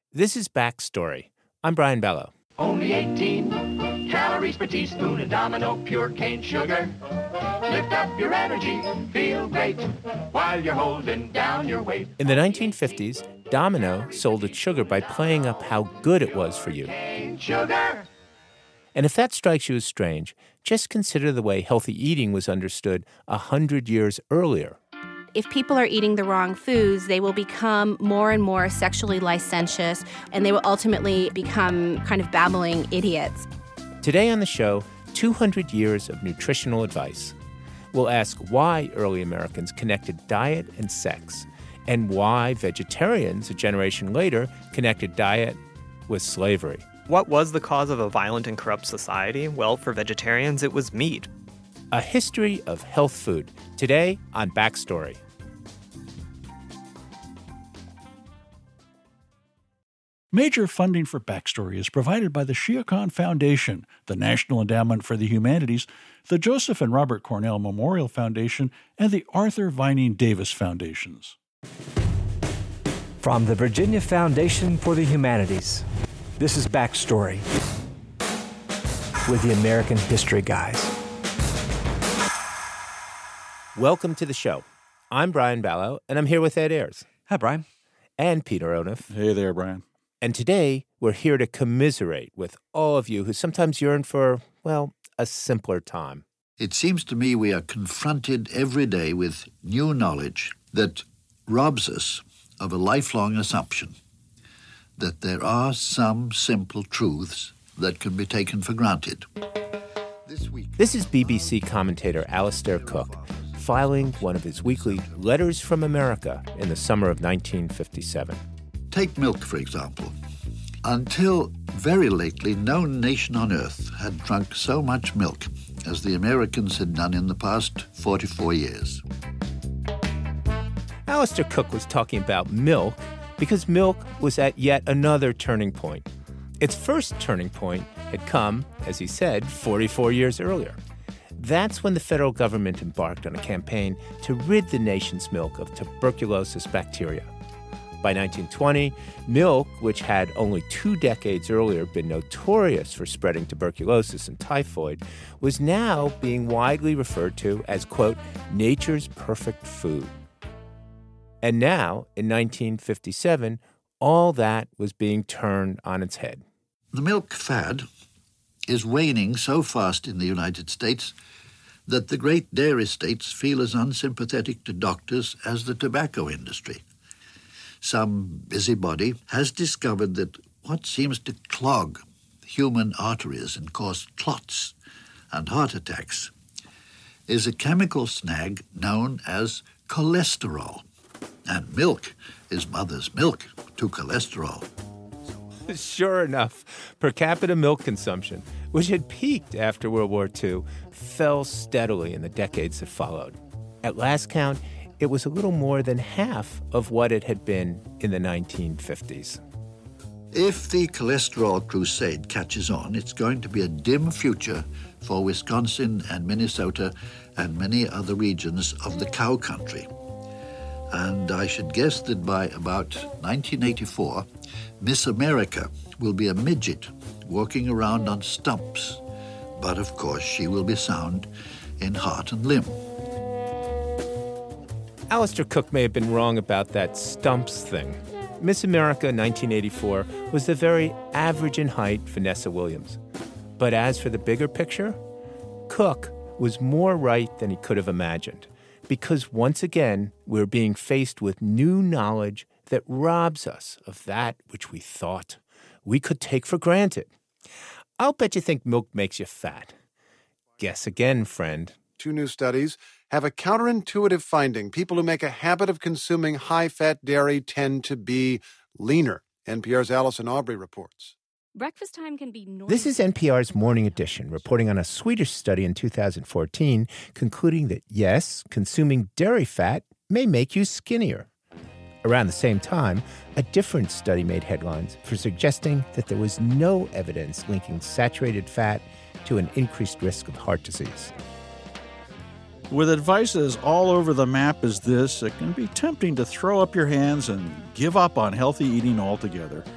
This is Backstory. I'm Brian Bello. Only 18 calories per teaspoon of Domino pure cane sugar. Lift up your energy, feel great while you're holding down your weight. In the 1950s, Domino sold its sugar by playing up how good it was for you. Cane sugar. And if that strikes you as strange, just consider the way healthy eating was understood 100 years earlier. If people are eating the wrong foods, they will become more and more sexually licentious, and they will ultimately become kind of babbling idiots. Today on the show, 200 years of nutritional advice. We'll ask why early Americans connected diet and sex, and why vegetarians a generation later connected diet with slavery. What was the cause of a violent and corrupt society? Well, for vegetarians, it was meat. A history of health food. Today on Backstory. Major funding for Backstory is provided by the Shia Khan Foundation, the National Endowment for the Humanities, the Joseph and Robert Cornell Memorial Foundation, and the Arthur Vining Davis Foundations. From the Virginia Foundation for the Humanities, this is Backstory with the American History Guys. Welcome to the show. I'm Brian Ballow, and I'm here with Ed Ayers. Hi, Brian. And Peter Onuf. Hey there, Brian. And today, we're here to commiserate with all of you who sometimes yearn for, well, a simpler time. It seems to me we are confronted every day with new knowledge that robs us of a lifelong assumption that there are some simple truths that can be taken for granted. This is BBC commentator Alistair Cooke filing one of his weekly Letters from America in the summer of 1957. Take milk, for example. Until very lately, no nation on earth had drunk so much milk as the Americans had done in the past 44 years. Alistair Cooke was talking about milk because milk was at yet another turning point. Its first turning point had come, as he said, 44 years earlier. That's when the federal government embarked on a campaign to rid the nation's milk of tuberculosis bacteria. By 1920, milk, which had only 2 decades earlier been notorious for spreading tuberculosis and typhoid, was now being widely referred to as, quote, nature's perfect food. And now, in 1957, all that was being turned on its head. The milk fad is waning so fast in the United States that the great dairy states feel as unsympathetic to doctors as the tobacco industry. Some busybody has discovered that what seems to clog human arteries and cause clots and heart attacks is a chemical snag known as cholesterol. And milk is mother's milk to cholesterol. Sure enough, per capita milk consumption, which had peaked after World War II, fell steadily in the decades that followed. At last count, it was a little more than half of what it had been in the 1950s. If the cholesterol crusade catches on, it's going to be a dim future for Wisconsin and Minnesota and many other regions of the cow country. And I should guess that by about 1984, Miss America will be a midget walking around on stumps. But of course, she will be sound in heart and limb. Alistair Cooke may have been wrong about that stumps thing. Miss America 1984 was the very average in height Vanessa Williams. But as for the bigger picture, Cooke was more right than he could have imagined. Because once again, we're being faced with new knowledge that robs us of that which we thought we could take for granted. I'll bet you think milk makes you fat. Guess again, friend. 2 new studies have a counterintuitive finding. People who make a habit of consuming high-fat dairy tend to be leaner. NPR's Allison Aubrey reports. Breakfast time can be noisy. This is NPR's Morning Edition, reporting on a Swedish study in 2014 concluding that, yes, consuming dairy fat may make you skinnier. Around the same time, a different study made headlines for suggesting that there was no evidence linking saturated fat to an increased risk of heart disease. With advice as all over the map as this, it can be tempting to throw up your hands and give up on healthy eating altogether.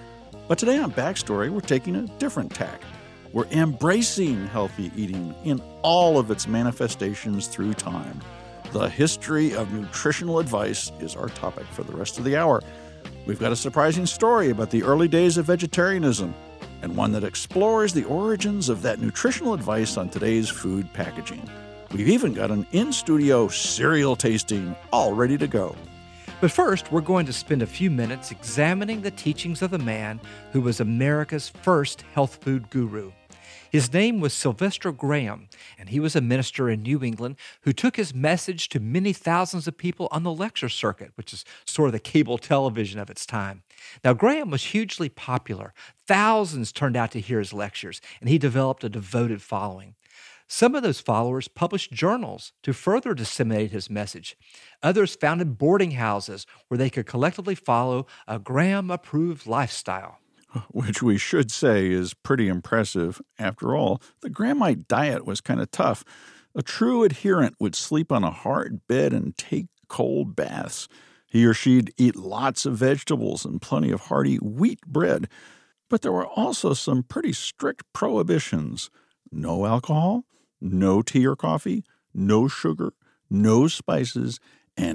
But today on Backstory, we're taking a different tack. We're embracing healthy eating in all of its manifestations through time. The history of nutritional advice is our topic for the rest of the hour. We've got a surprising story about the early days of vegetarianism, and one that explores the origins of that nutritional advice on today's food packaging. We've even got an in-studio cereal tasting all ready to go. But first, we're going to spend a few minutes examining the teachings of the man who was America's first health food guru. His name was Sylvester Graham, and he was a minister in New England who took his message to many thousands of people on the lecture circuit, which is sort of the cable television of its time. Now, Graham was hugely popular. Thousands turned out to hear his lectures, and he developed a devoted following. Some of those followers published journals to further disseminate his message. Others founded boarding houses where they could collectively follow a Graham-approved lifestyle. Which we should say is pretty impressive. After all, the Grahamite diet was kind of tough. A true adherent would sleep on a hard bed and take cold baths. He or she'd eat lots of vegetables and plenty of hearty wheat bread. But there were also some pretty strict prohibitions. No alcohol, no tea or coffee, no sugar, no spices, and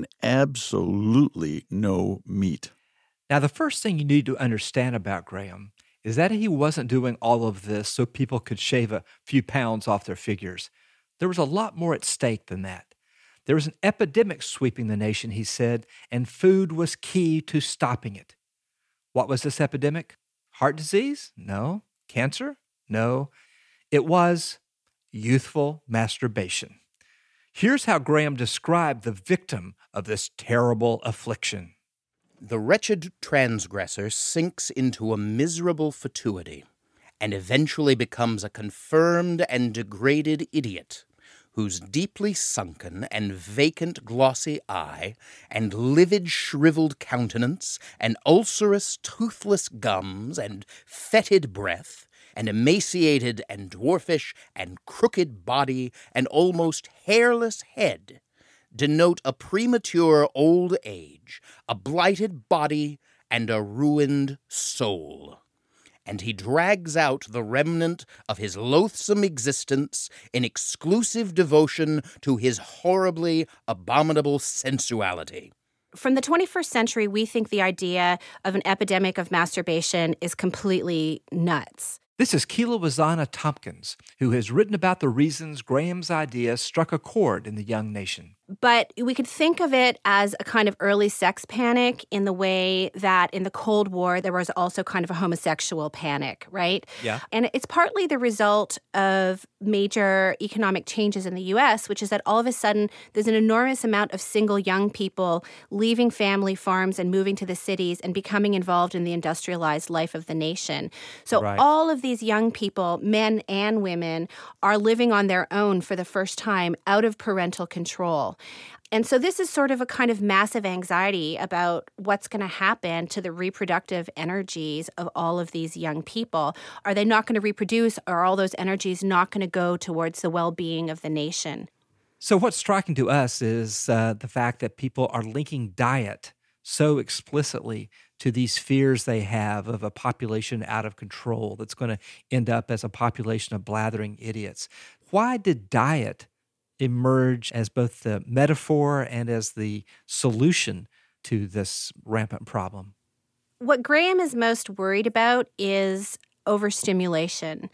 absolutely no meat. Now, the first thing you need to understand about Graham is that he wasn't doing all of this so people could shave a few pounds off their figures. There was a lot more at stake than that. There was an epidemic sweeping the nation, he said, and food was key to stopping it. What was this epidemic? Heart disease? No. Cancer? No. It was youthful masturbation. Here's how Graham described the victim of this terrible affliction. The wretched transgressor sinks into a miserable fatuity and eventually becomes a confirmed and degraded idiot whose deeply sunken and vacant glossy eye and livid shriveled countenance and ulcerous toothless gums and fetid breath and emaciated and dwarfish and crooked body and almost hairless head denote a premature old age, a blighted body, and a ruined soul. And he drags out the remnant of his loathsome existence in exclusive devotion to his horribly abominable sensuality. From the 21st century, we think the idea of an epidemic of masturbation is completely nuts. This is Keela Wazana Tompkins, who has written about the reasons Graham's idea struck a chord in the young nation. But we could think of it as a kind of early sex panic in the way that in the Cold War, there was also kind of a homosexual panic, right? Yeah. And it's partly the result of major economic changes in the U.S., which is that all of a sudden there's an enormous amount of single young people leaving family farms and moving to the cities and becoming involved in the industrialized life of the nation. So all of these young people, men and women, are living on their own for the first time out of parental control. And so this is sort of a kind of massive anxiety about what's going to happen to the reproductive energies of all of these young people. Are they not going to reproduce? Are all those energies not going to go towards the well-being of the nation? So what's striking to us is the fact that people are linking diet so explicitly to these fears they have of a population out of control that's going to end up as a population of blathering idiots. Why did diet emerge as both the metaphor and as the solution to this rampant problem? What Graham is most worried about is overstimulation.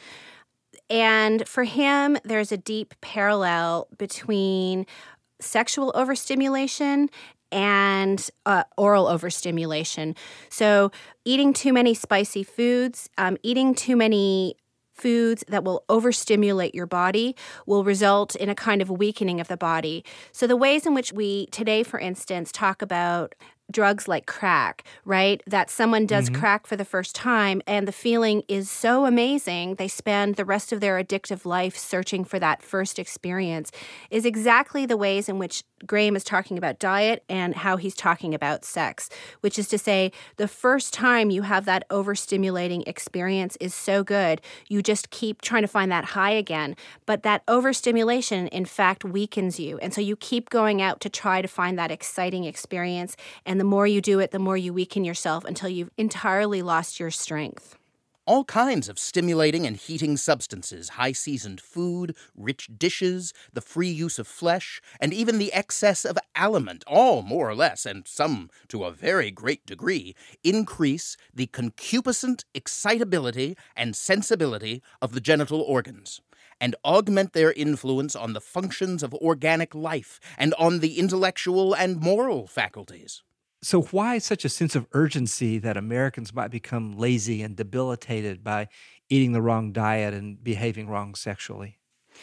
And for him, there's a deep parallel between sexual overstimulation and oral overstimulation. So eating too many spicy foods, eating too many foods that will overstimulate your body will result in a kind of weakening of the body. So the ways in which we today, for instance, talk about drugs like crack, right? That someone does crack for the first time and the feeling is so amazing, they spend the rest of their addictive life searching for that first experience, is exactly the ways in which Graham is talking about diet and how he's talking about sex, which is to say the first time you have that overstimulating experience is so good, you just keep trying to find that high again. But that overstimulation, in fact, weakens you. And so you keep going out to try to find that exciting experience. And the more you do it, the more you weaken yourself until you've entirely lost your strength. All kinds of stimulating and heating substances, high-seasoned food, rich dishes, the free use of flesh, and even the excess of aliment, all more or less, and some to a very great degree, increase the concupiscent excitability and sensibility of the genital organs, and augment their influence on the functions of organic life and on the intellectual and moral faculties. So why such a sense of urgency that Americans might become lazy and debilitated by eating the wrong diet and behaving wrong sexually?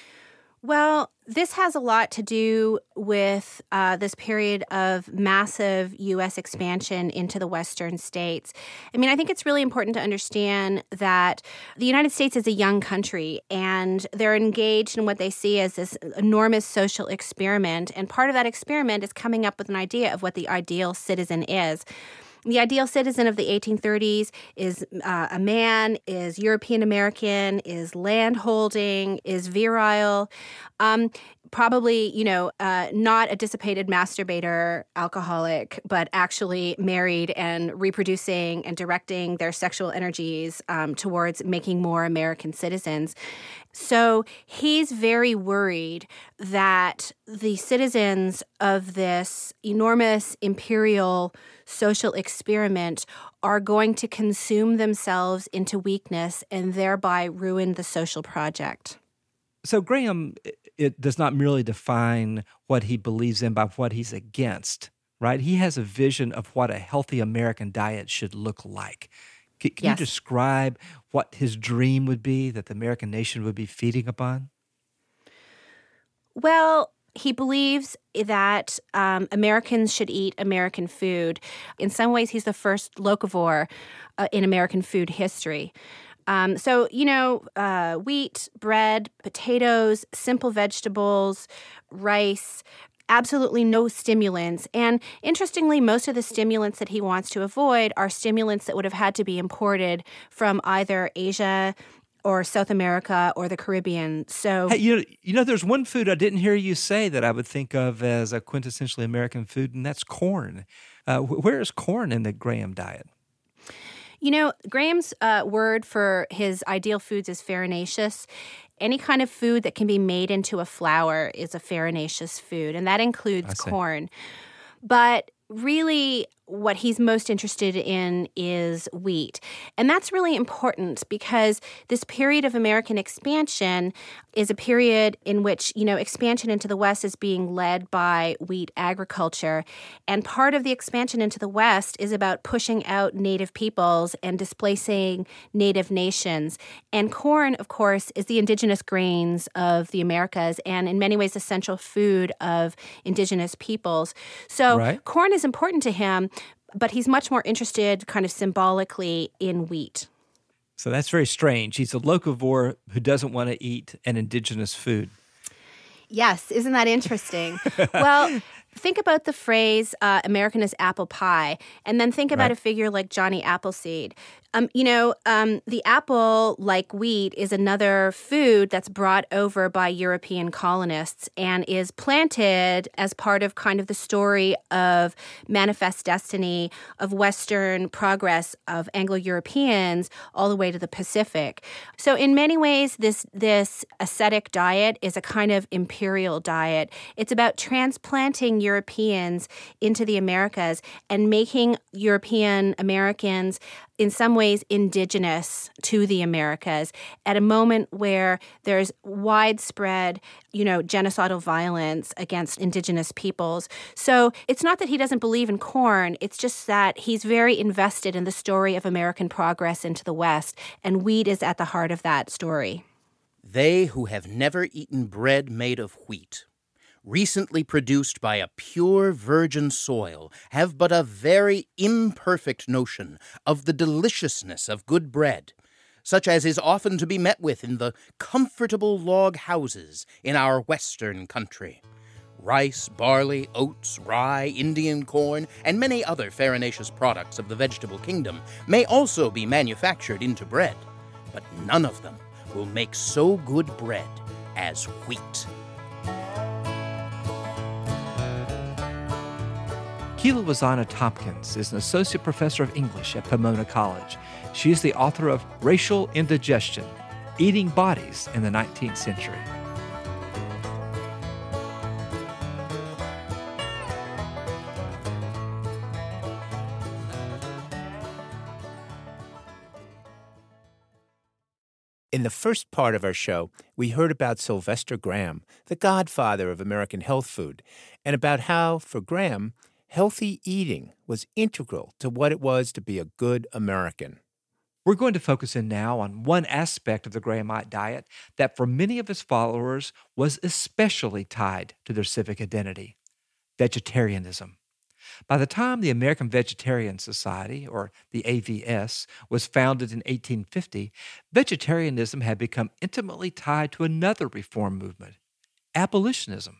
Well, this has a lot to do with this period of massive U.S. expansion into the Western states. I mean, I think it's really important to understand that the United States is a young country, and they're engaged in what they see as this enormous social experiment. And part of that experiment is coming up with an idea of what the ideal citizen is. The ideal citizen of the 1830s is a man, is European American, is landholding, is virile, probably, not a dissipated masturbator, alcoholic, but actually married and reproducing and directing their sexual energies towards making more American citizens. So he's very worried that the citizens of this enormous imperial social experiment are going to consume themselves into weakness and thereby ruin the social project. So Graham, it does not merely define what he believes in by what he's against, right? He has a vision of what a healthy American diet should look like. Can you describe what his dream would be that the American nation would be feeding upon? Well, he believes that Americans should eat American food. In some ways, he's the first locavore in American food history. Wheat, bread, potatoes, simple vegetables, rice, absolutely no stimulants. And interestingly, most of the stimulants that he wants to avoid are stimulants that would have had to be imported from either Asia or South America or the Caribbean. So, hey, there's one food I didn't hear you say that I would think of as a quintessentially American food, and that's corn. Where is corn in the Graham diet? Graham's word for his ideal foods is farinaceous. Any kind of food that can be made into a flour is a farinaceous food, and that includes corn. But really, what he's most interested in is wheat. And that's really important because this period of American expansion is a period in which, expansion into the West is being led by wheat agriculture. And part of the expansion into the West is about pushing out native peoples and displacing native nations. And corn, of course, is the indigenous grains of the Americas and in many ways the central food of indigenous peoples. So corn is important to him, but he's much more interested kind of symbolically in wheat. So that's very strange. He's a locavore who doesn't want to eat an indigenous food. Yes, isn't that interesting? Well, think about the phrase, American is apple pie, and then think about a figure like Johnny Appleseed. The apple, like wheat, is another food that's brought over by European colonists and is planted as part of kind of the story of manifest destiny of Western progress of Anglo-Europeans all the way to the Pacific. So in many ways, this ascetic diet is a kind of imperial diet. It's about transplanting Europeans into the Americas and making European Americans in some ways indigenous to the Americas at a moment where there's widespread, genocidal violence against indigenous peoples. So it's not that he doesn't believe in corn, it's just that he's very invested in the story of American progress into the West, and wheat is at the heart of that story. They who have never eaten bread made of wheat, recently produced by a pure virgin soil, have but a very imperfect notion of the deliciousness of good bread, such as is often to be met with in the comfortable log houses in our Western country. Rice, barley, oats, rye, Indian corn, and many other farinaceous products of the vegetable kingdom may also be manufactured into bread, but none of them will make so good bread as wheat. Keela Wazana Tompkins is an associate professor of English at Pomona College. She is the author of Racial Indigestion, Eating Bodies in the 19th Century. In the first part of our show, we heard about Sylvester Graham, the godfather of American health food, and about how, for Graham, healthy eating was integral to what it was to be a good American. We're going to focus in now on one aspect of the Grahamite diet that for many of his followers was especially tied to their civic identity: vegetarianism. By the time the American Vegetarian Society, or the AVS, was founded in 1850, vegetarianism had become intimately tied to another reform movement: abolitionism.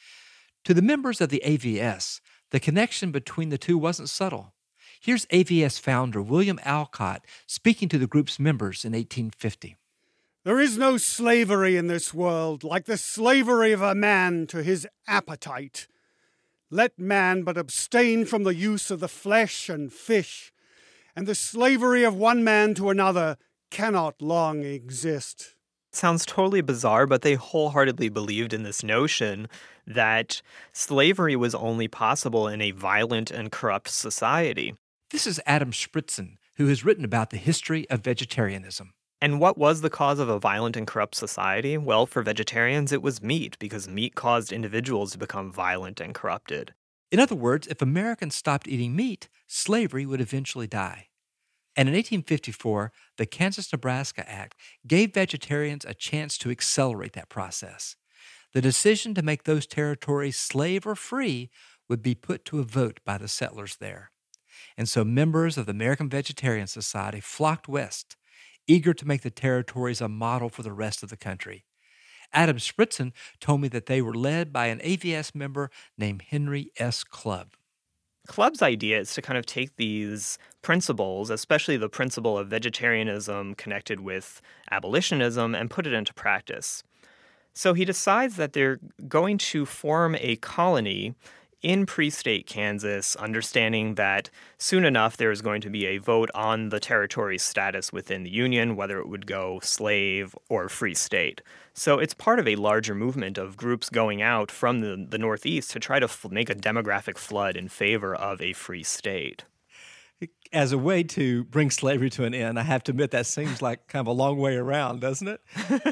To the members of the AVS, the connection between the two wasn't subtle. Here's AVS founder William Alcott speaking to the group's members in 1850. There is no slavery in this world like the slavery of a man to his appetite. Let man but abstain from the use of the flesh and fish, and the slavery of one man to another cannot long exist. Sounds totally bizarre, but they wholeheartedly believed in this notion that slavery was only possible in a violent and corrupt society. This is Adam Spritzen, who has written about the history of vegetarianism. And what was the cause of a violent and corrupt society? Well, for vegetarians, it was meat, because meat caused individuals to become violent and corrupted. In other words, if Americans stopped eating meat, slavery would eventually die. And in 1854, the Kansas-Nebraska Act gave vegetarians a chance to accelerate that process. The decision to make those territories slave or free would be put to a vote by the settlers there. And so members of the American Vegetarian Society flocked west, eager to make the territories a model for the rest of the country. Adam Spritzen told me that they were led by an AVS member named Henry S. Clubb. Clubb's idea is to kind of take these principles, especially the principle of vegetarianism connected with abolitionism, and put it into practice. So he decides that they're going to form a colony in pre-state Kansas, understanding that soon enough there is going to be a vote on the territory's status within the Union, whether it would go slave or free state. So it's part of a larger movement of groups going out from the Northeast to try to make a demographic flood in favor of a free state. As a way to bring slavery to an end, I have to admit that seems like kind of a long way around, doesn't it?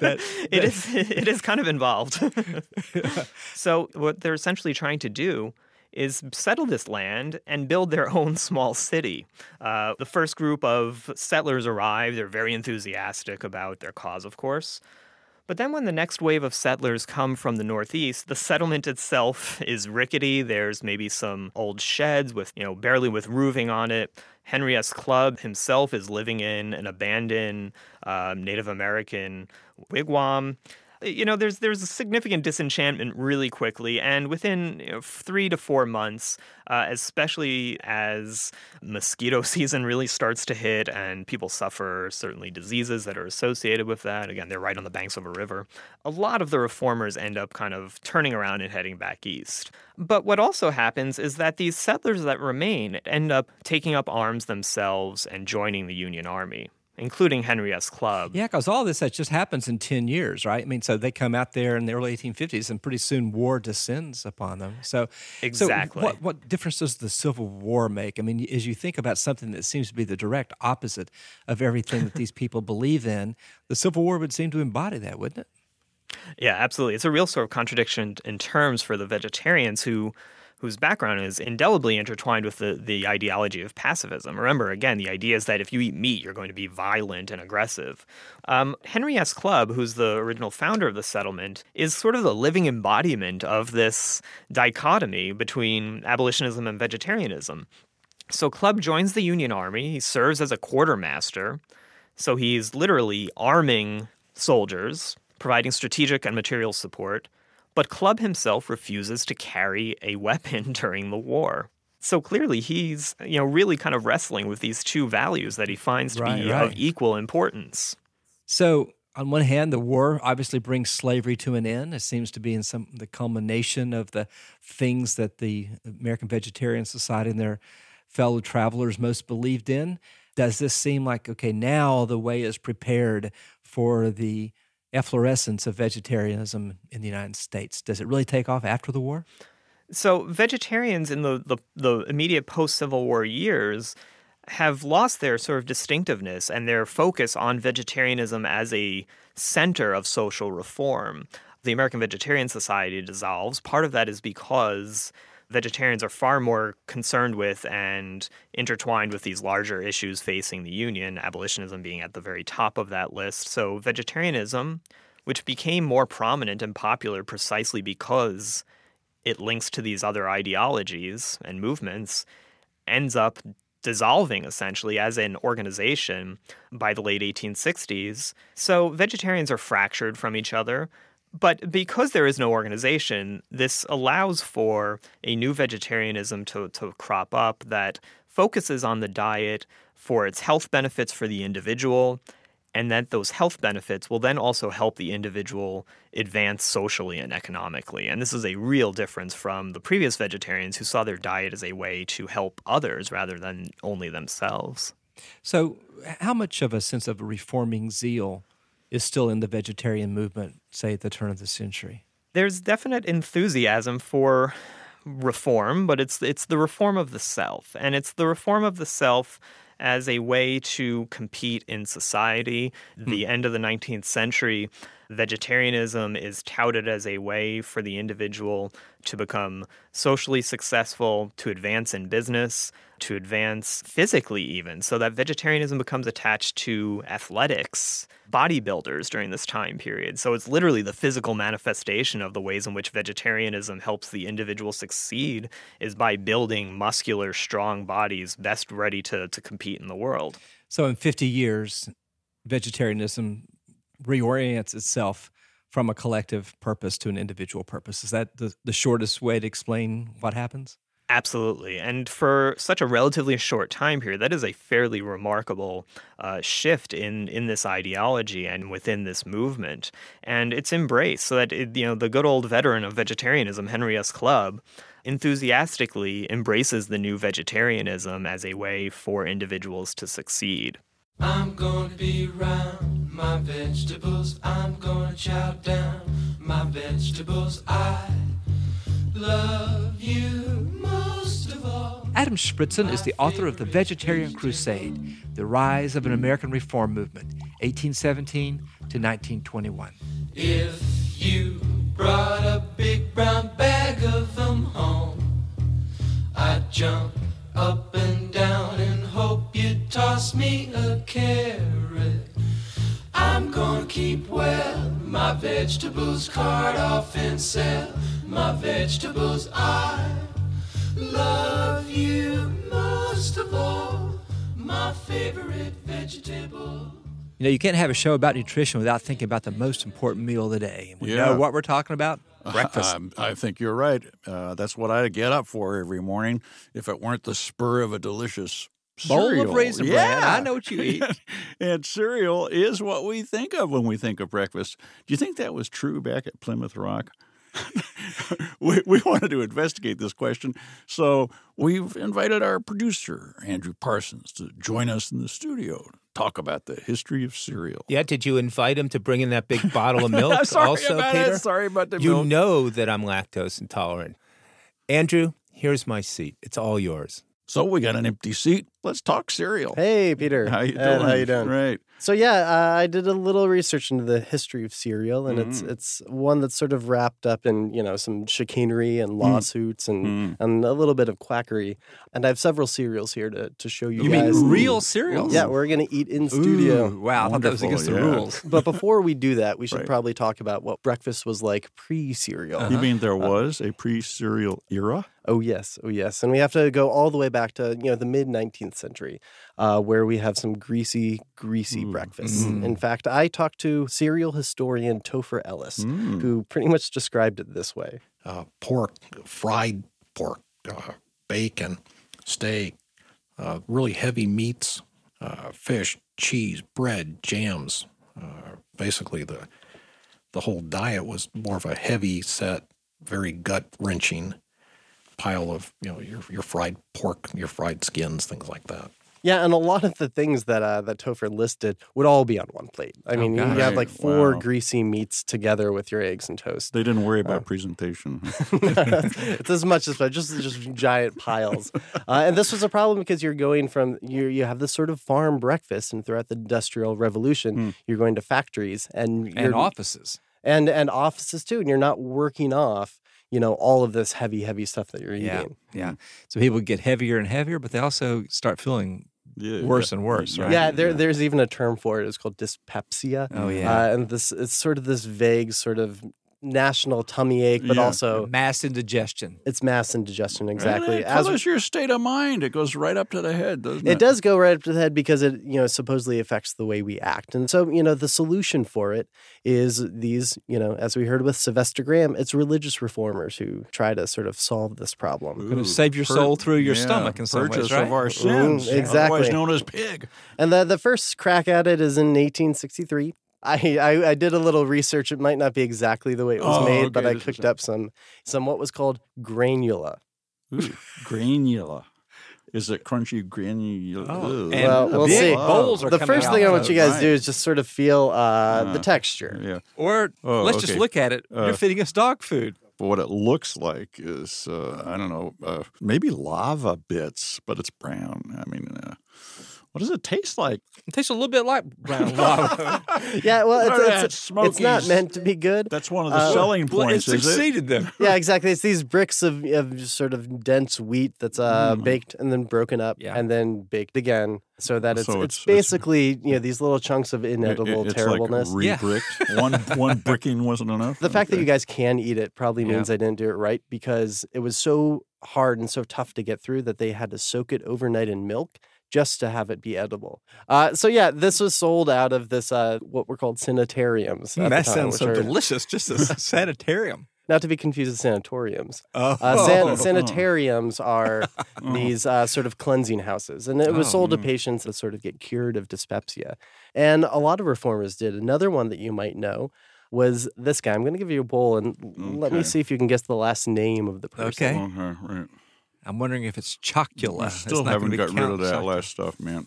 It is kind of involved. So what they're essentially trying to do is settle this land and build their own small city. The first group of settlers arrive. They're very enthusiastic about their cause, of course. But then when the next wave of settlers come from the Northeast, the settlement itself is rickety. There's maybe some old sheds with, barely with roofing on it. Henry S. Clubb himself is living in an abandoned Native American wigwam. There's a significant disenchantment really quickly, and within 3 to 4 months, especially as mosquito season really starts to hit and people suffer certainly diseases that are associated with that. Again, they're right on the banks of a river. A lot of the reformers end up kind of turning around and heading back east. But what also happens is that these settlers that remain end up taking up arms themselves and joining the Union Army, including Henry S. Clubb. Yeah, because all this just happens in 10 years, right? I mean, so they come out there in the early 1850s, and pretty soon war descends upon them. Exactly. So what difference does the Civil War make? I mean, as you think about something that seems to be the direct opposite of everything that these people believe in, the Civil War would seem to embody that, wouldn't it? Yeah, absolutely. It's a real sort of contradiction in terms for the vegetarians whose background is indelibly intertwined with the ideology of pacifism. Remember, again, the idea is that if you eat meat, you're going to be violent and aggressive. Henry S. Clubb, who's the original founder of the settlement, is sort of the living embodiment of this dichotomy between abolitionism and vegetarianism. So Clubb joins the Union Army. He serves as a quartermaster. So he's literally arming soldiers, providing strategic and material support. But Clubb himself refuses to carry a weapon during the war. So clearly he's, really kind of wrestling with these two values that he finds to be of equal importance. So on one hand, the war obviously brings slavery to an end. It seems to be in the culmination of the things that the American Vegetarian Society and their fellow travelers most believed in. Does this seem like, okay, now the way is prepared for the efflorescence of vegetarianism in the United States? Does it really take off after the war? So vegetarians in the immediate post-Civil War years have lost their sort of distinctiveness and their focus on vegetarianism as a center of social reform. The American Vegetarian Society dissolves. Part of that is because vegetarians are far more concerned with and intertwined with these larger issues facing the Union, abolitionism being at the very top of that list. So vegetarianism, which became more prominent and popular precisely because it links to these other ideologies and movements, ends up dissolving essentially as an organization by the late 1860s. So vegetarians are fractured from each other. But because there is no organization, this allows for a new vegetarianism to crop up that focuses on the diet for its health benefits for the individual, and that those health benefits will then also help the individual advance socially and economically. And this is a real difference from the previous vegetarians who saw their diet as a way to help others rather than only themselves. So how much of a sense of reforming zeal is still in the vegetarian movement, say, at the turn of the century? There's definite enthusiasm for reform, but it's the reform of the self. And it's the reform of the self as a way to compete in society. The end of the 19th century, vegetarianism is touted as a way for the individual to become socially successful, to advance in business, to advance physically even, so that vegetarianism becomes attached to athletics, bodybuilders during this time period. So it's literally the physical manifestation of the ways in which vegetarianism helps the individual succeed is by building muscular, strong bodies best ready to compete in the world. So in 50 years, vegetarianism reorients itself from a collective purpose to an individual purpose. Is that the shortest way to explain what happens? Absolutely. And for such a relatively short time period, that is a fairly remarkable shift in this ideology and within this movement. And it's embraced so that, the good old veteran of vegetarianism, Henry S. Clubb, enthusiastically embraces the new vegetarianism as a way for individuals to succeed. I'm going to be around my vegetables. I'm going to chow down my vegetables. I love you most of all. Adam Spritzen is the author of The Vegetarian Crusade, The Rise of an American Reform Movement, 1817 to 1921. If you brought a big brown bag of them home, I'd jump up and down and hope you'd toss me a carrot. I'm gonna keep well my vegetables, cart off and sell my vegetables. I love you most of all, my favorite vegetable. You can't have a show about nutrition without thinking about the most important meal of the day. We know what we're talking about. Breakfast. I think you're right. That's what I get up for every morning if it weren't the spur of a delicious cereal. Bowl of Raisin Bran. I know what you eat. And cereal is what we think of when we think of breakfast. Do you think that was true back at Plymouth Rock? We wanted to investigate this question, so we've invited our producer, Andrew Parsons, to join us in the studio to talk about the history of cereal. Yeah, did you invite him to bring in that big bottle of milk also, Peter? Sorry about the milk. You know that I'm lactose intolerant. Andrew, here's my seat. It's all yours. So we got an empty seat. Let's talk cereal. Hey, Peter. How you doing? How you doing? Right. So I did a little research into the history of cereal, and it's one that's sort of wrapped up in some chicanery and lawsuits and a little bit of quackery. And I have several cereals here to show you guys. You mean real cereals? Yeah, we're gonna eat in studio. Ooh, wow, I thought that was against the rules. But before we do that, we should probably talk about what breakfast was like pre-cereal. You mean there was a pre-cereal era? Oh yes, and we have to go all the way back to the mid-19th 19th century, where we have some greasy breakfasts. In fact, I talked to cereal historian Topher Ellis, who pretty much described it this way. Pork, fried pork, bacon, steak, really heavy meats, fish, cheese, bread, jams. Basically, the whole diet was more of a heavy set, very gut-wrenching pile of your fried pork, your fried skins, things like that. Yeah, and a lot of the things that Topher listed would all be on one plate. I mean, you have like 4 greasy meats together with your eggs and toast. They didn't worry about presentation. It's as much as just giant piles. And this was a problem because you're going from you have this sort of farm breakfast, and throughout the Industrial Revolution, you're going to factories and offices. And offices too, and you're not working off all of this heavy stuff that you're eating. Yeah. So people get heavier and heavier, but they also start feeling worse and worse, right? Yeah, there's even a term for it. It's called dyspepsia. Oh, yeah. And it's sort of this vague sort of national tummy ache, but also mass indigestion. It's mass indigestion, exactly. It covers your state of mind. It goes right up to the head, doesn't it? It does go right up to the head because it, supposedly affects the way we act. And so, the solution for it is these, as we heard with Sylvester Graham, it's religious reformers who try to sort of solve this problem. Going to save your soul through your stomach in some ways, right? Of our sins, exactly. Otherwise known as pig. And the first crack at it is in 1863. I did a little research. It might not be exactly the way it was made, but I cooked up some what was called granula. Ooh, granula. Is it crunchy granula? Oh. Well, we'll see. Bowls are the first thing I want you guys to do is just sort of feel the texture. Yeah. Or let's just look at it. You're feeding us dog food. What it looks like is, maybe lava bits, but it's brown. I mean, what does it taste like? It tastes a little bit like brown lava. Yeah, well, it's not meant to be good. That's one of the selling points, it succeeded them. Yeah, exactly. It's these bricks of just sort of dense wheat that's baked and then broken up and then baked again, so that it's basically these little chunks of inedible terribleness. Like re-bricked. One bricking wasn't enough. The fact that you guys can eat it probably means I didn't do it right, because it was so hard and so tough to get through that they had to soak it overnight in milk just to have it be edible. This was sold out of this, what were called sanitariums. That sounds so delicious, just a sanitarium. Not to be confused with sanatoriums. Sanitariums are these sort of cleansing houses. And it was sold to patients that sort of get cured of dyspepsia. And a lot of reformers did. Another one that you might know was this guy. I'm going to give you a bowl, and let me see if you can guess the last name of the person. Okay, right. I'm wondering if it's chocula. I still haven't got rid of that last stuff, man.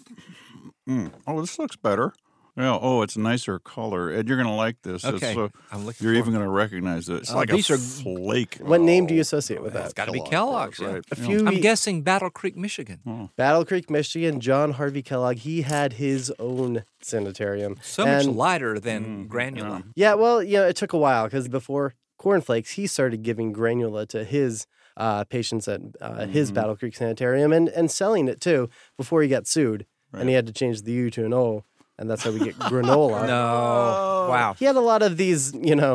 Oh, this looks better. Yeah. Oh, it's a nicer color. Ed, you're going to like this. Okay. You're even going to recognize it. It's like a flake. What name do you associate with that? It's got to be Kellogg's. Right. I'm guessing Battle Creek, Michigan. Battle Creek, Michigan. John Harvey Kellogg. He had his own sanitarium. So much lighter than granula. Yeah, well, it took a while, because before cornflakes, he started giving granula to his patients at his Battle Creek Sanitarium and selling it too before he got sued. Right. And he had to change the U to an O, and that's how we get granola. No. Wow. He had a lot of these,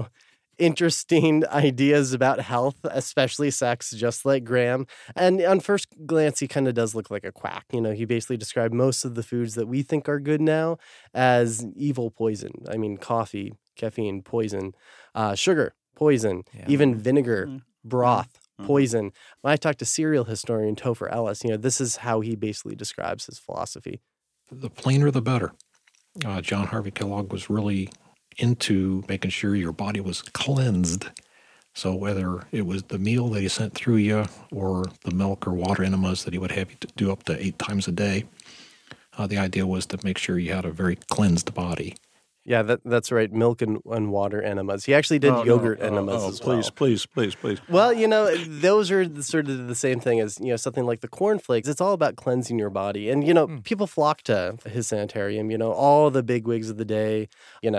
interesting ideas about health, especially sex, just like Graham. And on first glance, he kind of does look like a quack. He basically described most of the foods that we think are good now as evil poison. I mean, coffee, caffeine, poison, sugar, poison, even vinegar, broth. Poison. When I talked to cereal historian Topher Ellis, this is how he basically describes his philosophy. The plainer, the better. John Harvey Kellogg was really into making sure your body was cleansed. So whether it was the meal that he sent through you or the milk or water enemas that he would have you to do up to 8 times a day, the idea was to make sure you had a very cleansed body. Yeah, that's right. Milk and water enemas. He actually did yogurt enemas as well. Please. Well, those are sort of the same thing as, something like the cornflakes. It's all about cleansing your body. And, people flock to his sanitarium. All the bigwigs of the day,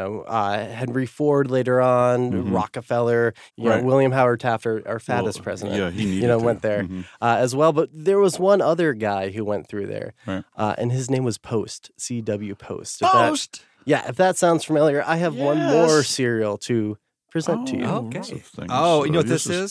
Henry Ford later on, Rockefeller, William Howard Taft, our fattest president, yeah, he needed went there as well. But there was one other guy who went through there, and his name was Post, C.W. Post. Post! If that sounds familiar, I have one more cereal to present to you. Okay. You know what this is?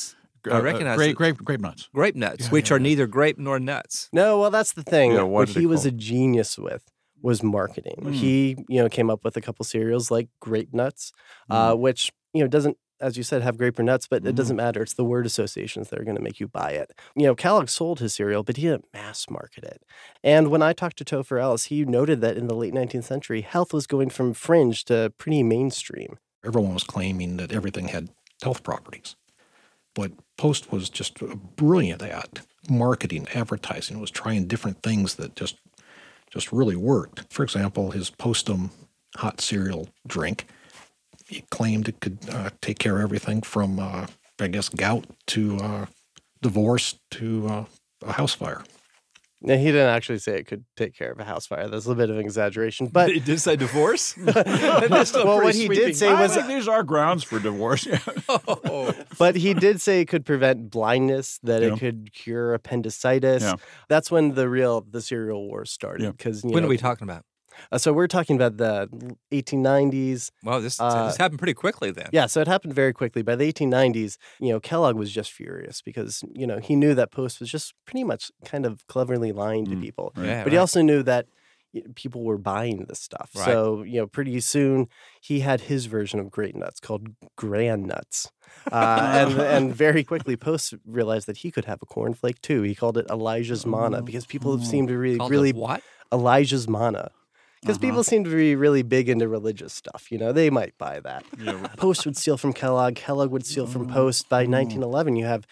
I recognize grape nuts. Grape nuts, which are neither grape nor nuts. No, well, that's the thing. Yeah, what he was a genius with was marketing. He, came up with a couple cereals like Grape Nuts, which, doesn't, as you said, have grape or nuts, but it doesn't matter. It's the word associations that are going to make you buy it. Kellogg sold his cereal, but he didn't mass market it. And when I talked to Topher Ellis, he noted that in the late 19th century, health was going from fringe to pretty mainstream. Everyone was claiming that everything had health properties. What Post was just brilliant at marketing, advertising, was trying different things that just really worked. For example, his Postum hot cereal drink, he claimed it could take care of everything from, gout to divorce to a house fire. Now, he didn't actually say it could take care of a house fire. That's a little bit of an exaggeration. But he did say divorce? Well, what he did say was... I think these are grounds for divorce. But he did say it could prevent blindness, that it could cure appendicitis. Yeah. That's when the cereal war started. Because when are we talking about? So we're talking about the 1890s. Wow, this happened pretty quickly then. Yeah, so it happened very quickly. By the 1890s, Kellogg was just furious because, he knew that Post was just pretty much kind of cleverly lying to people. Right. Yeah, but he also knew that people were buying this stuff. Right. So, pretty soon he had his version of Grape Nuts called Gran Nuts. And very quickly, Post realized that he could have a cornflake too. He called it Elijah's Manna because people seemed to really what? Elijah's Manna. Because people seem to be really big into religious stuff. They might buy that. Yeah. Post would steal from Kellogg. Kellogg would steal from Post. By 1911, you have,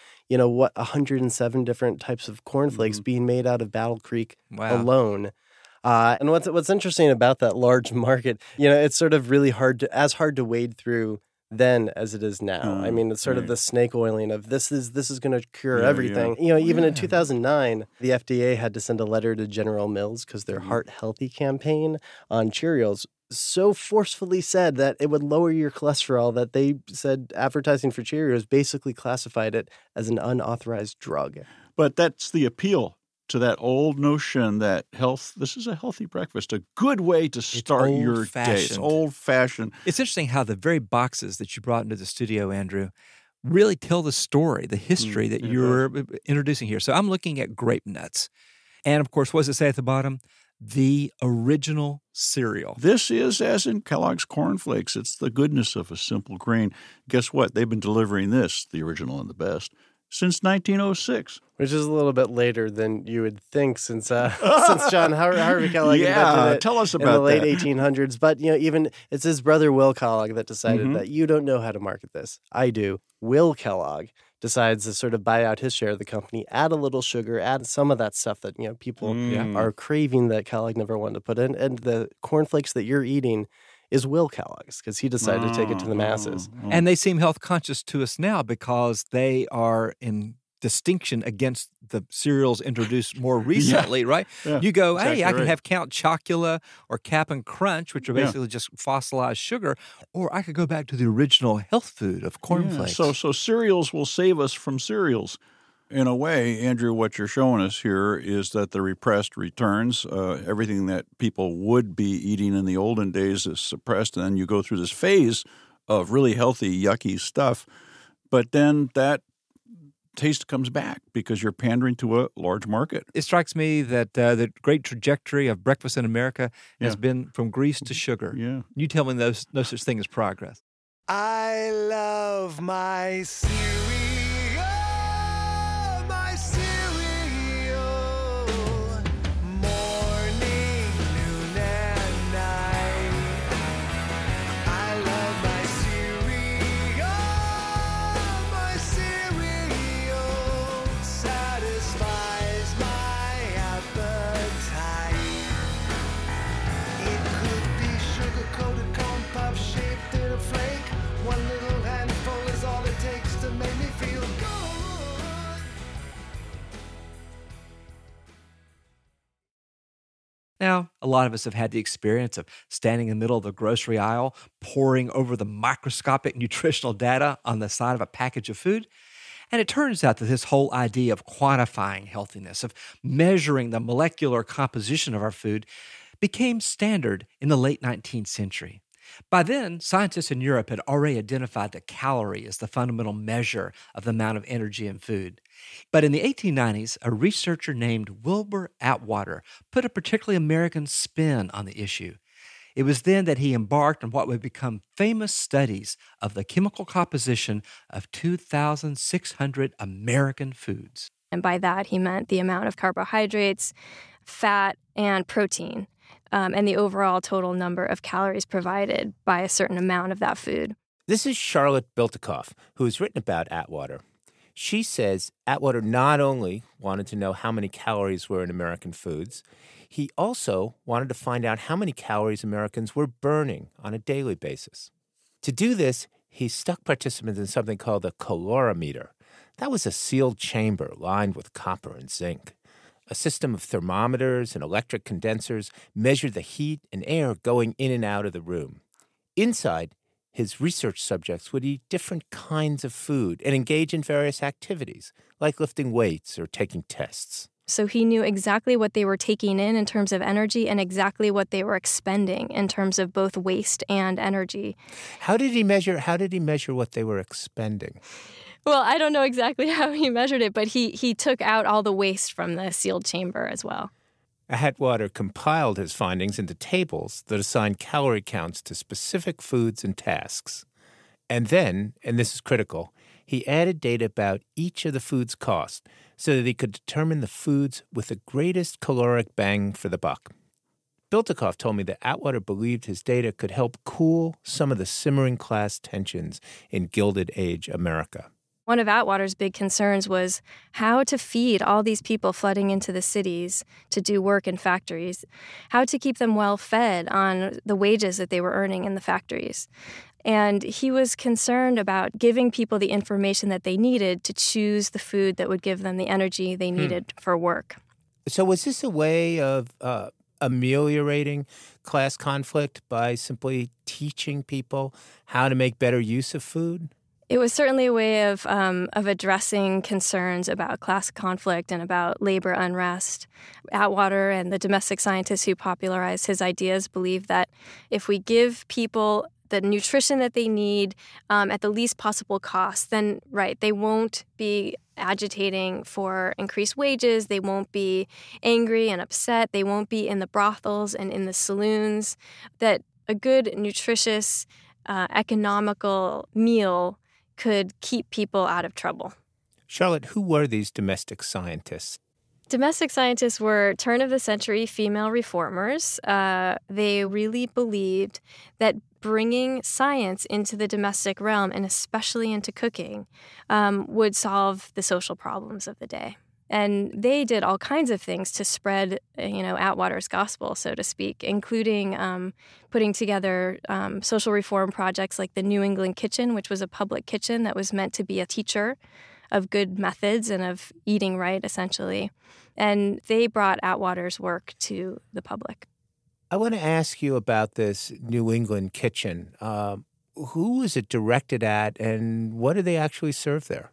107 different types of cornflakes being made out of Battle Creek alone. And what's interesting about that large market, it's sort of really hard to wade through then as it is now. I mean, it's sort of the snake oiling of this is going to cure everything. Yeah. Even in 2009, the FDA had to send a letter to General Mills because their Heart Healthy campaign on Cheerios so forcefully said that it would lower your cholesterol that they said advertising for Cheerios basically classified it as an unauthorized drug. But that's the appeal to that old notion that this is a healthy breakfast, a good way to start your day. It's old-fashioned. It's interesting how the very boxes that you brought into the studio, Andrew, really tell the story, the history that you're introducing here. So I'm looking at Grape Nuts. And, of course, what does it say at the bottom? The original cereal. This is, as in Kellogg's Corn Flakes, it's the goodness of a simple grain. Guess what? They've been delivering this, the original and the best, since 1906. Which is a little bit later than you would think since John Harvey Kellogg invented it tell us about in the late that. 1800s. But, even it's his brother Will Kellogg that decided that you don't know how to market this. I do. Will Kellogg decides to sort of buy out his share of the company, add a little sugar, add some of that stuff that, people are craving that Kellogg never wanted to put in. And the cornflakes that you're eating is Will Kellogg's because he decided to take it to the masses. And they seem health conscious to us now because they are in distinction against the cereals introduced more recently, right? Yeah, you go, exactly hey, I can right. have Count Chocula or Cap'n Crunch, which are basically just fossilized sugar, or I could go back to the original health food of cornflakes. So cereals will save us from cereals. In a way, Andrew, what you're showing us here is that the repressed returns. Everything that people would be eating in the olden days is suppressed, and then you go through this phase of really healthy, yucky stuff. But then that taste comes back because you're pandering to a large market. It strikes me that the great trajectory of breakfast in America has been from grease to sugar. Yeah. You tell me no such thing as progress. I love my cereal, my cereal, morning, noon, and night. I love my cereal satisfies my appetite. It could be sugar-coated corn puff shaped in a flake. One little handful is all it takes to make me feel good. Now, a lot of us have had the experience of standing in the middle of the grocery aisle, poring over the microscopic nutritional data on the side of a package of food. And it turns out that this whole idea of quantifying healthiness, of measuring the molecular composition of our food, became standard in the late 19th century. By then, scientists in Europe had already identified the calorie as the fundamental measure of the amount of energy in food. But in the 1890s, a researcher named Wilbur Atwater put a particularly American spin on the issue. It was then that he embarked on what would become famous studies of the chemical composition of 2,600 American foods. And by that, he meant the amount of carbohydrates, fat, and protein, and the overall total number of calories provided by a certain amount of that food. This is Charlotte Biltikoff, who has written about Atwater. She says Atwater not only wanted to know how many calories were in American foods, he also wanted to find out how many calories Americans were burning on a daily basis. To do this, he stuck participants in something called a calorimeter. That was a sealed chamber lined with copper and zinc. A system of thermometers and electric condensers measured the heat and air going in and out of the room. Inside, his research subjects would eat different kinds of food and engage in various activities, like lifting weights or taking tests. So he knew exactly what they were taking in terms of energy and exactly what they were expending in terms of both waste and energy. How did he measure what they were expending? Well, I don't know exactly how he measured it, but he took out all the waste from the sealed chamber as well. Atwater compiled his findings into tables that assigned calorie counts to specific foods and tasks. And then, and this is critical, he added data about each of the food's costs so that he could determine the foods with the greatest caloric bang for the buck. Biltikoff told me that Atwater believed his data could help cool some of the simmering class tensions in Gilded Age America. One of Atwater's big concerns was how to feed all these people flooding into the cities to do work in factories, how to keep them well fed on the wages that they were earning in the factories. And he was concerned about giving people the information that they needed to choose the food that would give them the energy they needed for work. So was this a way of ameliorating class conflict by simply teaching people how to make better use of food? It was certainly a way of addressing concerns about class conflict and about labor unrest. Atwater and the domestic scientists who popularized his ideas believed that if we give people the nutrition that they need at the least possible cost, then, they won't be agitating for increased wages, they won't be angry and upset, they won't be in the brothels and in the saloons, that a good, nutritious, economical meal could keep people out of trouble. Charlotte, who were these domestic scientists? Domestic scientists were turn-of-the-century female reformers. They really believed that bringing science into the domestic realm, and especially into cooking, would solve the social problems of the day. And they did all kinds of things to spread, Atwater's gospel, so to speak, including putting together social reform projects like the New England Kitchen, which was a public kitchen that was meant to be a teacher of good methods and of eating right, essentially. And they brought Atwater's work to the public. I want to ask you about this New England Kitchen. Who was it directed at, and what did they actually serve there?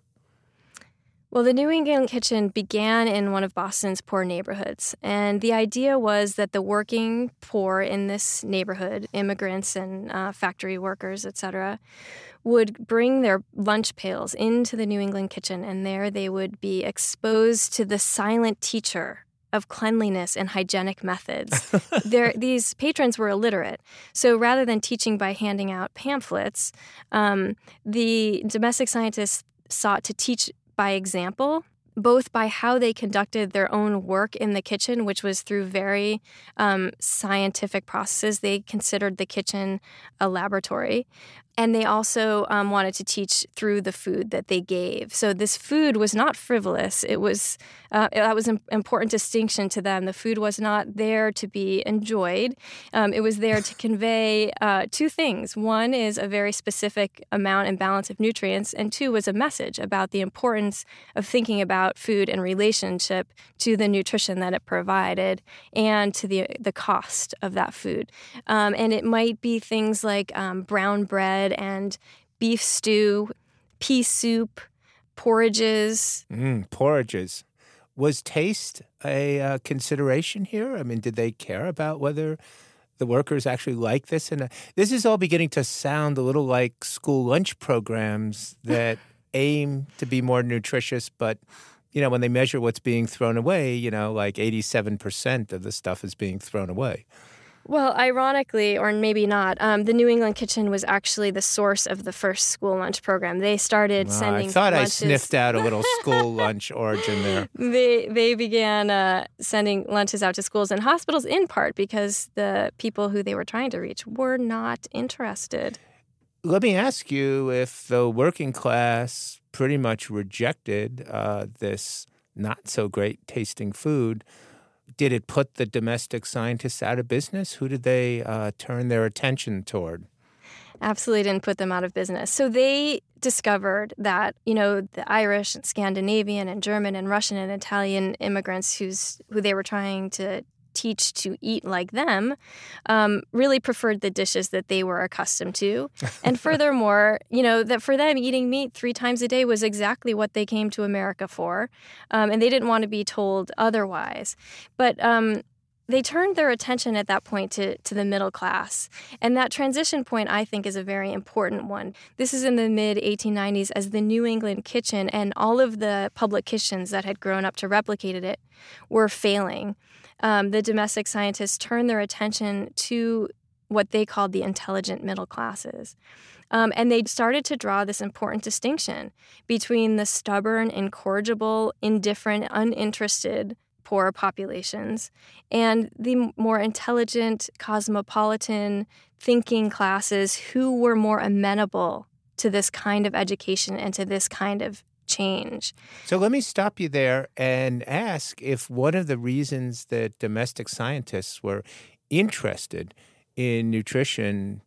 Well, the New England Kitchen began in one of Boston's poor neighborhoods, and the idea was that the working poor in this neighborhood, immigrants and factory workers, etc., would bring their lunch pails into the New England Kitchen, and there they would be exposed to the silent teacher of cleanliness and hygienic methods. These patrons were illiterate, so rather than teaching by handing out pamphlets, the domestic scientists sought to teach by example, both by how they conducted their own work in the kitchen, which was through very scientific processes. They considered the kitchen a laboratory. And they also wanted to teach through the food that they gave. So this food was not frivolous. It was that was an important distinction to them. The food was not there to be enjoyed. It was there to convey two things. One is a very specific amount and balance of nutrients, and two was a message about the importance of thinking about food in relationship to the nutrition that it provided and to the cost of that food. And it might be things like brown bread and beef stew, pea soup, porridges. Porridges. Was taste a consideration here? I mean, did they care about whether the workers actually like this? And this is all beginning to sound a little like school lunch programs that aim to be more nutritious, but when they measure what's being thrown away, like 87% of the stuff is being thrown away. Well, ironically, or maybe not, the New England Kitchen was actually the source of the first school lunch program. They started sending I thought lunches. I sniffed out a little school lunch origin there. They began sending lunches out to schools and hospitals in part because the people who they were trying to reach were not interested. Let me ask you, if the working class pretty much rejected this not so great tasting food, did it put the domestic scientists out of business? Who did they turn their attention toward? Absolutely didn't put them out of business. So they discovered that, the Irish and Scandinavian and German and Russian and Italian immigrants who they were trying to teach to eat like them really preferred the dishes that they were accustomed to. And furthermore, that for them, eating meat 3 times a day was exactly what they came to America for. And they didn't want to be told otherwise. But they turned their attention at that point to the middle class. And that transition point, I think, is a very important one. This is in the mid-1890s as the New England Kitchen and all of the public kitchens that had grown up to replicate it were failing. The domestic scientists turned their attention to what they called the intelligent middle classes. And they started to draw this important distinction between the stubborn, incorrigible, indifferent, uninterested poor populations and the more intelligent, cosmopolitan, thinking classes who were more amenable to this kind of education and to this kind of change. So let me stop you there and ask if one of the reasons that domestic scientists were interested in nutrition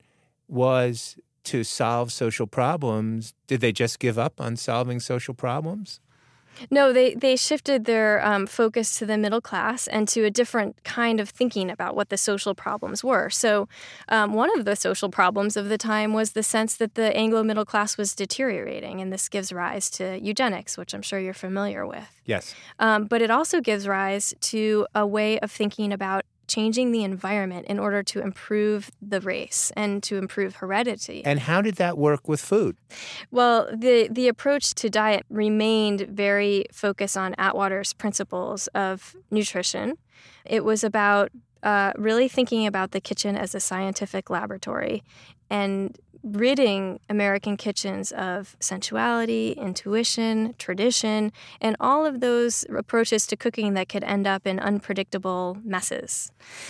was to solve social problems. Did they just give up on solving social problems? No, they shifted their focus to the middle class and to a different kind of thinking about what the social problems were. So one of the social problems of the time was the sense that the Anglo middle class was deteriorating, and this gives rise to eugenics, which I'm sure you're familiar with. Yes. But it also gives rise to a way of thinking about changing the environment in order to improve the race and to improve heredity. And how did that work with food? Well, the approach to diet remained very focused on Atwater's principles of nutrition. It was about really thinking about the kitchen as a scientific laboratory and ridding American kitchens of sensuality, intuition, tradition, and all of those approaches to cooking that could end up in unpredictable messes.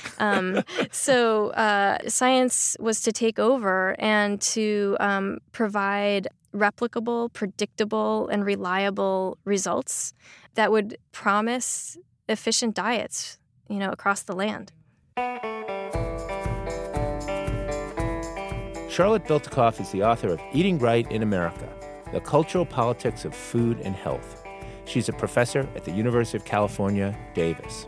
So science was to take over and to provide replicable, predictable, and reliable results that would promise efficient diets, across the land. Charlotte Biltikoff is the author of Eating Right in America, The Cultural Politics of Food and Health. She's a professor at the University of California, Davis.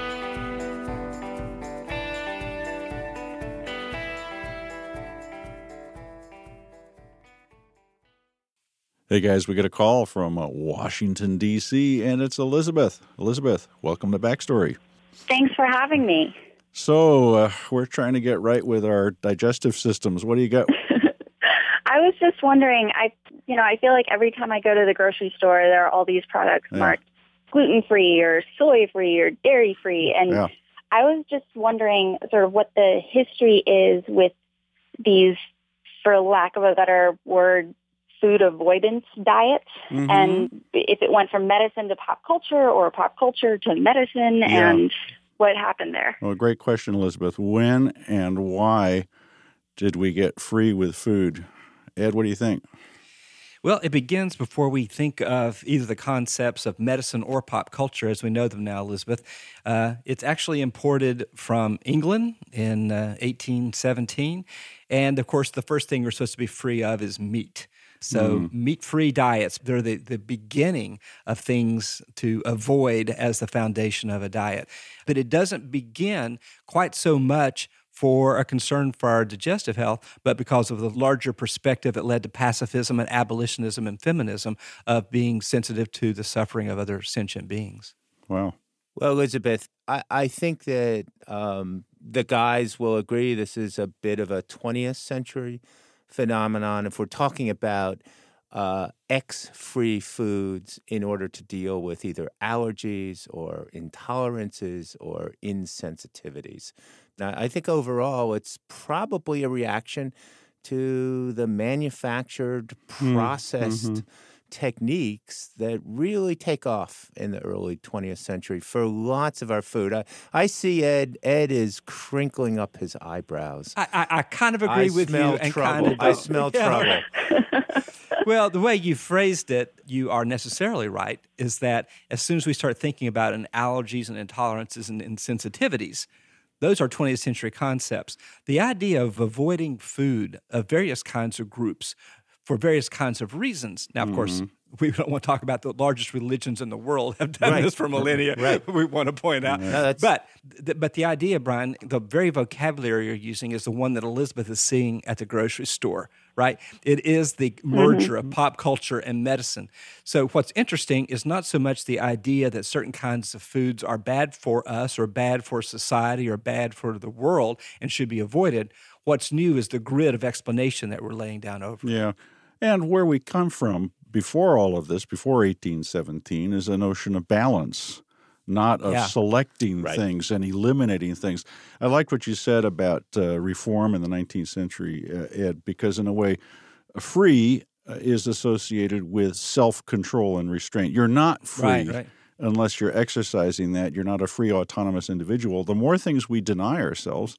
Hey guys, we get a call from Washington, D.C., and it's Elizabeth. Elizabeth, welcome to Backstory. Thanks for having me. So we're trying to get right with our digestive systems. What do you got? I was just wondering, I feel like every time I go to the grocery store, there are all these products marked gluten-free or soy-free or dairy-free. And I was just wondering sort of what the history is with these, for lack of a better word, food avoidance diets, and if it went from medicine to pop culture or pop culture to medicine, and what happened there. Well, great question, Elizabeth. When and why did we get free with food? Ed, what do you think? Well, it begins before we think of either the concepts of medicine or pop culture as we know them now, Elizabeth. It's actually imported from England in 1817. And, of course, the first thing we're supposed to be free of is meat. So meat-free diets, they're the beginning of things to avoid as the foundation of a diet. But it doesn't begin quite so much for a concern for our digestive health, but because of the larger perspective that led to pacifism and abolitionism and feminism of being sensitive to the suffering of other sentient beings. Wow. Well, Elizabeth, I think that the guys will agree this is a bit of a 20th century phenomenon. If we're talking about X-free foods in order to deal with either allergies or intolerances or insensitivities. Now, I think overall it's probably a reaction to the manufactured, processed techniques that really take off in the early 20th century for lots of our food. I see Ed is crinkling up his eyebrows. I kind of agree with you. And kind of I smell trouble. Well, the way you phrased it, you are necessarily right, is that as soon as we start thinking about allergies and intolerances and insensitivities, those are 20th century concepts. The idea of avoiding food of various kinds of groups for various kinds of reasons. Now, of course, we don't want to talk about the largest religions in the world have done this for millennia. We want to point out. But the idea, Brian, the very vocabulary you're using is the one that Elizabeth is seeing at the grocery store, right? It is the merger of pop culture and medicine. So what's interesting is not so much the idea that certain kinds of foods are bad for us or bad for society or bad for the world and should be avoided. What's new is the grid of explanation that we're laying down over. Yeah. And where we come from before all of this, before 1817, is a notion of balance, not of selecting things and eliminating things. I liked what you said about reform in the 19th century, Ed, because in a way, free is associated with self-control and restraint. You're not free unless you're exercising that. You're not a free, autonomous individual. The more things we deny ourselves,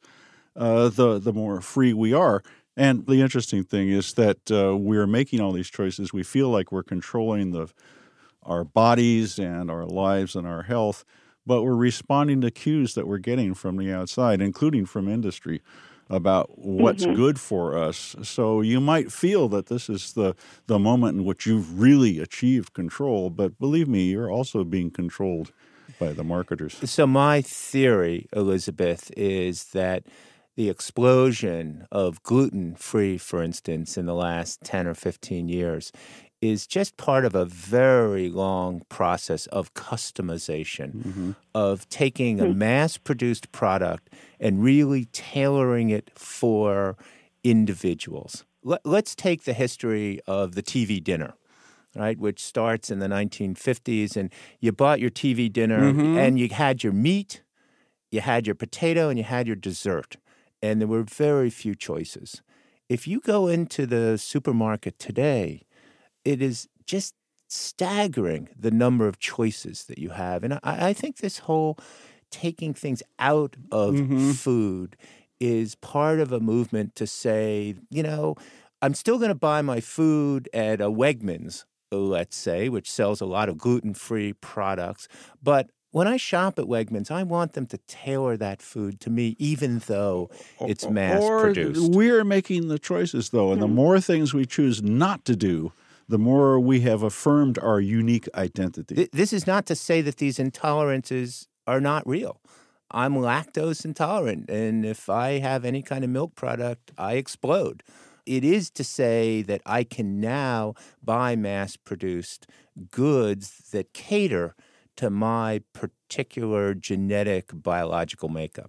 the more free we are. And the interesting thing is that we're making all these choices. We feel like we're controlling our bodies and our lives and our health, but we're responding to cues that we're getting from the outside, including from industry, about what's good for us. So you might feel that this is the moment in which you've really achieved control, but believe me, you're also being controlled by the marketers. So my theory, Elizabeth, is that the explosion of gluten-free, for instance, in the last 10 or 15 years is just part of a very long process of customization, of taking a mass-produced product and really tailoring it for individuals. Let's take the history of the TV dinner, right, which starts in the 1950s, and you bought your TV dinner and you had your meat, you had your potato, and you had your dessert. And there were very few choices. If you go into the supermarket today, it is just staggering the number of choices that you have. And I think this whole taking things out of food is part of a movement to say, you know, I'm still going to buy my food at a Wegmans, let's say, which sells a lot of gluten-free products, but when I shop at Wegmans, I want them to tailor that food to me, even though it's mass-produced. We're making the choices, though, and the more things we choose not to do, the more we have affirmed our unique identity. This is not to say that these intolerances are not real. I'm lactose intolerant, and if I have any kind of milk product, I explode. It is to say that I can now buy mass-produced goods that cater to my particular genetic biological makeup.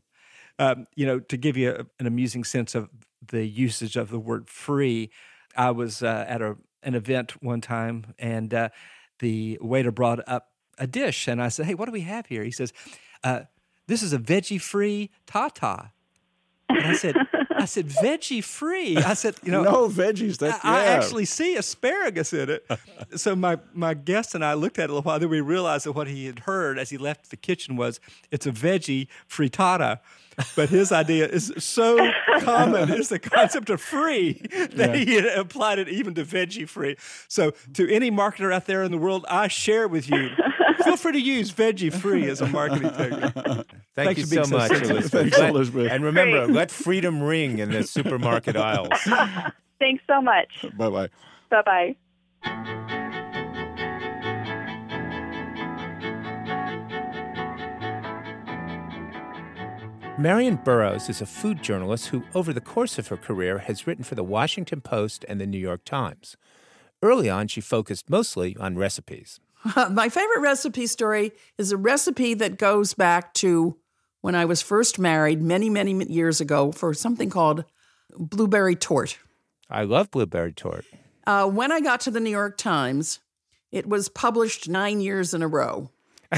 To give you an amusing sense of the usage of the word free, I was at an event one time, and the waiter brought up a dish, and I said, "Hey, what do we have here?" He says, "This is a veggie-free Tata." And I said, veggie-free? I said, no veggies. I actually see asparagus in it. So my guest and I looked at it a little while, then we realized that what he had heard as he left the kitchen was, it's a veggie frittata. But his idea is so common, it's the concept of free, that he had applied it even to veggie-free. So to any marketer out there in the world, I share with you, feel free to use veggie-free as a marketing technique. Thank you so much, Elizabeth. And remember, let freedom ring in the supermarket aisles. Thanks so much. Bye-bye. Bye-bye. Marion Burroughs is a food journalist who, over the course of her career, has written for the Washington Post and the New York Times. Early on, she focused mostly on recipes. My favorite recipe story is a recipe that goes back to, when I was first married many, many years ago for something called blueberry tort. I love blueberry tort. When I got to the New York Times, it was published 9 years in a row.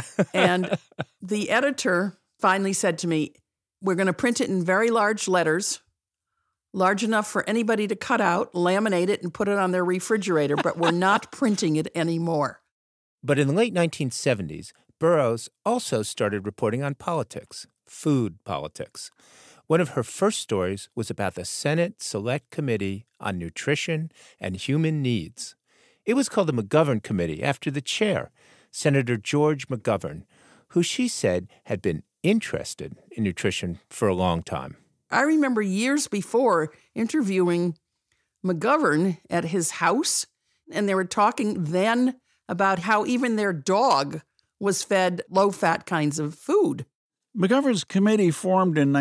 And the editor finally said to me, we're going to print it in very large letters, large enough for anybody to cut out, laminate it, and put it on their refrigerator, but we're not printing it anymore. But in the late 1970s, Burroughs also started reporting on politics, food politics. One of her first stories was about the Senate Select Committee on Nutrition and Human Needs. It was called the McGovern Committee after the chair, Senator George McGovern, who she said had been interested in nutrition for a long time. I remember years before interviewing McGovern at his house, and they were talking then about how even their dog was fed low-fat kinds of food. McGovern's committee formed in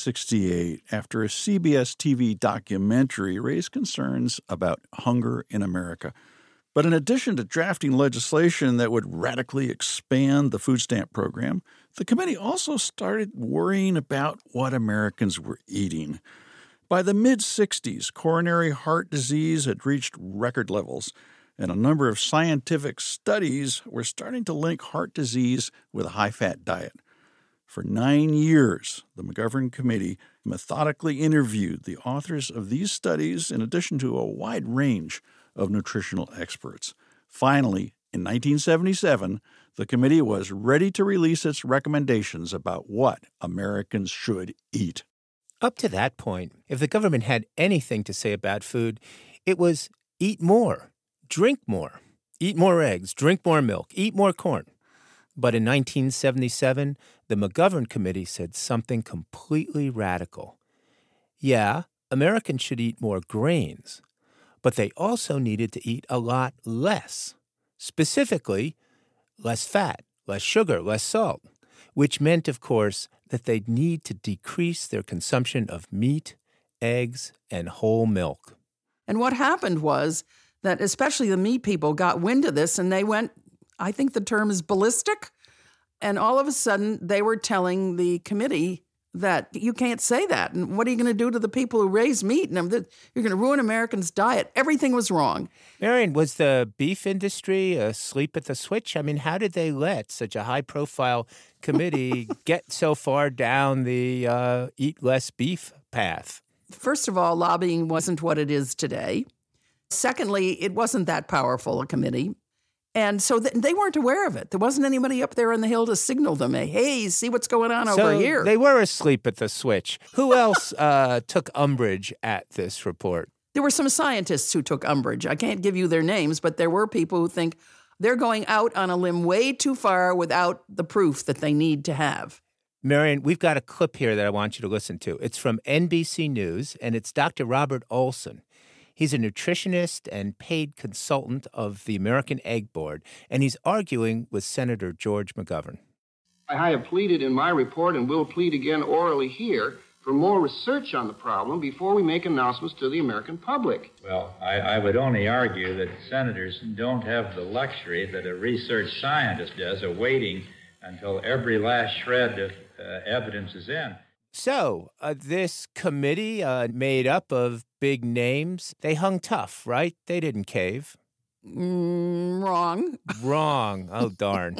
1968 after a CBS TV documentary raised concerns about hunger in America. But in addition to drafting legislation that would radically expand the food stamp program, the committee also started worrying about what Americans were eating. By the mid-'60s, coronary heart disease had reached record levels, and a number of scientific studies were starting to link heart disease with a high-fat diet. For 9 years, the McGovern Committee methodically interviewed the authors of these studies in addition to a wide range of nutritional experts. Finally, in 1977, the committee was ready to release its recommendations about what Americans should eat. Up to that point, if the government had anything to say about food, it was eat more, drink more, eat more eggs, drink more milk, eat more corn. But in 1977, the McGovern Committee said something completely radical. Yeah, Americans should eat more grains, but they also needed to eat a lot less. Specifically, less fat, less sugar, less salt, which meant, of course, that they'd need to decrease their consumption of meat, eggs, and whole milk. And what happened was that especially the meat people got wind of this, and they went, I think the term is ballistic, and all of a sudden they were telling the committee that you can't say that. And what are you going to do to the people who raise meat? And you're going to ruin Americans' diet. Everything was wrong. Marion, was the beef industry asleep at the switch? I mean, how did they let such a high-profile committee get so far down the eat less beef path? First of all, lobbying wasn't what it is today. Secondly, it wasn't that powerful a committee. And so they weren't aware of it. There wasn't anybody up there on the Hill to signal them, hey, see what's going on over here. They were asleep at the switch. Who else took umbrage at this report? There were some scientists who took umbrage. I can't give you their names, but there were people who think they're going out on a limb way too far without the proof that they need to have. Marion, we've got a clip here that I want you to listen to. It's from NBC News, and it's Dr. Robert Olson. He's a nutritionist and paid consultant of the American Egg Board, and he's arguing with Senator George McGovern. I have pleaded in my report and will plead again orally here for more research on the problem before we make announcements to the American public. Well, I would only argue that senators don't have the luxury that a research scientist does of waiting until every last shred of evidence is in. So, this committee made up of big names, they hung tough, right? They didn't cave. Wrong. Wrong. Oh, darn.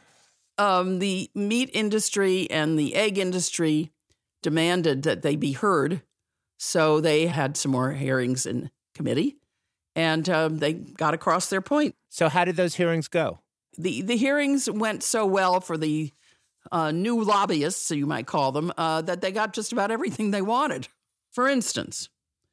The meat industry and the egg industry demanded that they be heard, so they had some more hearings in committee, and they got across their point. So how did those hearings go? The hearings went so well for the new lobbyists, so you might call them, that they got just about everything they wanted. For instance,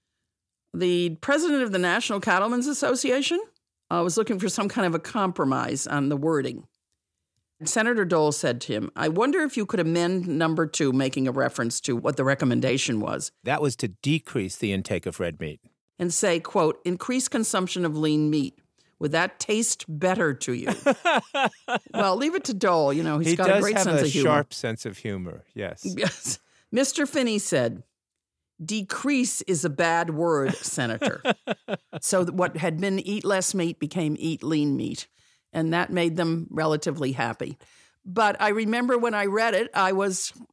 the president of the National Cattlemen's Association was looking for some kind of a compromise on the wording. Senator Dole said to him, I wonder if you could amend number 2, making a reference to what the recommendation was. That was to decrease the intake of red meat. And say, quote, increase consumption of lean meat. Would that taste better to you? Well, leave it to Dole. You know, he's got a great sense of humor. He does have a sharp sense of humor, yes. Yes. Mr. Finney said, decrease is a bad word, Senator. So what had been eat less meat became eat lean meat. And that made them relatively happy. But I remember when I read it, I was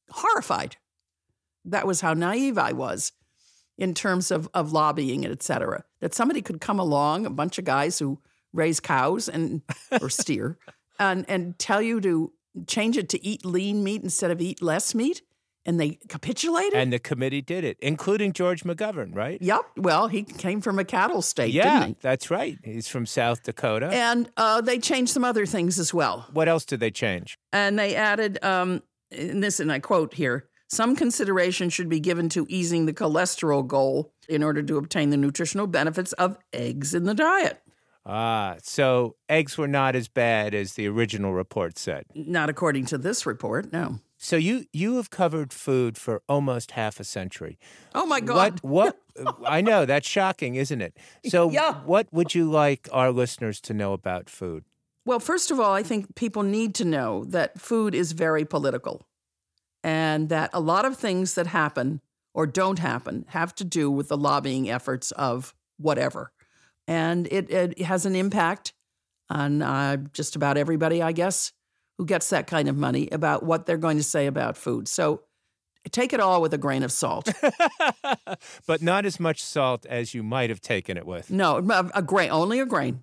horrified. That was how naive I was in terms of lobbying, et cetera. That somebody could come along, a bunch of guys who raise cows or steer, and tell you to change it to eat lean meat instead of eat less meat. And they capitulated? And the committee did it, including George McGovern, right? Yep. Well, he came from a cattle state, yeah, didn't he? That's right. He's from South Dakota. And they changed some other things as well. What else did they change? And they added, and I quote here, some consideration should be given to easing the cholesterol goal in order to obtain the nutritional benefits of eggs in the diet. So eggs were not as bad as the original report said. Not according to this report, no. So you have covered food for almost half a century. Oh, my God. What I know, that's shocking, isn't it? So what would you like our listeners to know about food? Well, first of all, I think people need to know that food is very political and that a lot of things that happen or don't happen have to do with the lobbying efforts of whatever. And it has an impact on just about everybody, I guess, who gets that kind of money about what they're going to say about food. So take it all with a grain of salt. But not as much salt as you might have taken it with. No, a grain, only a grain.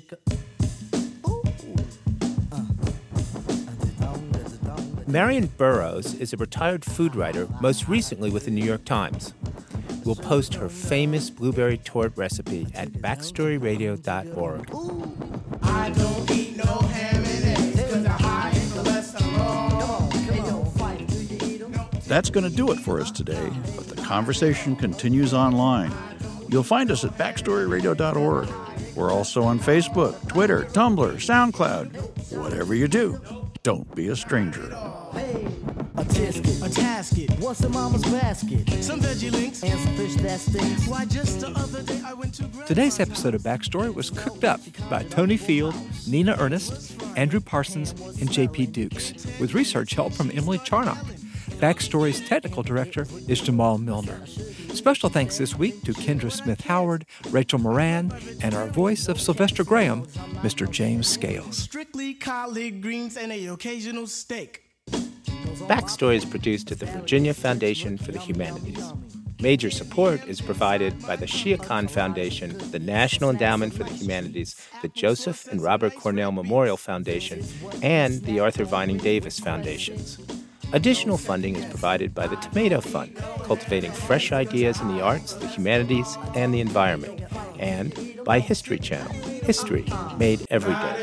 Marion Burroughs is a retired food writer, most recently with the New York Times. We'll post her famous blueberry torte recipe at backstoryradio.org. I don't eat no ham and eggs 'cause they're high in cholesterol. That's going to do it for us today, but the conversation continues online. You'll find us at backstoryradio.org. We're also on Facebook, Twitter, Tumblr, SoundCloud. Whatever you do, don't be a stranger. A tasket, what's in mama's basket? Some veggie links and some fish that stinks. Why, just the other day I went to Today's episode of Backstory was cooked up by Tony Field, Nina Ernest, Andrew Parsons, and J.P. Dukes, with research help from Emily Charnock. Backstory's technical director is Jamal Milner. Special thanks this week to Kendra Smith-Howard, Rachel Moran, and our voice of Sylvester Graham, Mr. James Scales. Strictly collard greens and an occasional steak. Backstory is produced at the Virginia Foundation for the Humanities. Major support is provided by the Shia Khan Foundation, the National Endowment for the Humanities, the Joseph and Robert Cornell Memorial Foundation, and the Arthur Vining Davis Foundations. Additional funding is provided by the Tomato Fund, cultivating fresh ideas in the arts, the humanities, and the environment, and by History Channel, history made every day.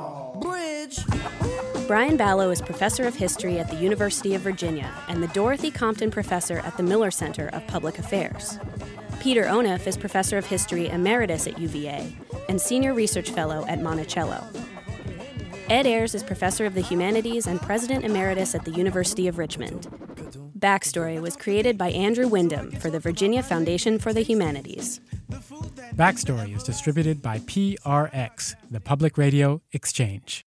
Brian Ballo is professor of history at the University of Virginia and the Dorothy Compton Professor at the Miller Center of Public Affairs. Peter Onuf is professor of history emeritus at UVA and senior research fellow at Monticello. Ed Ayers is professor of the humanities and president emeritus at the University of Richmond. Backstory was created by Andrew Wyndham for the Virginia Foundation for the Humanities. Backstory is distributed by PRX, the Public Radio Exchange.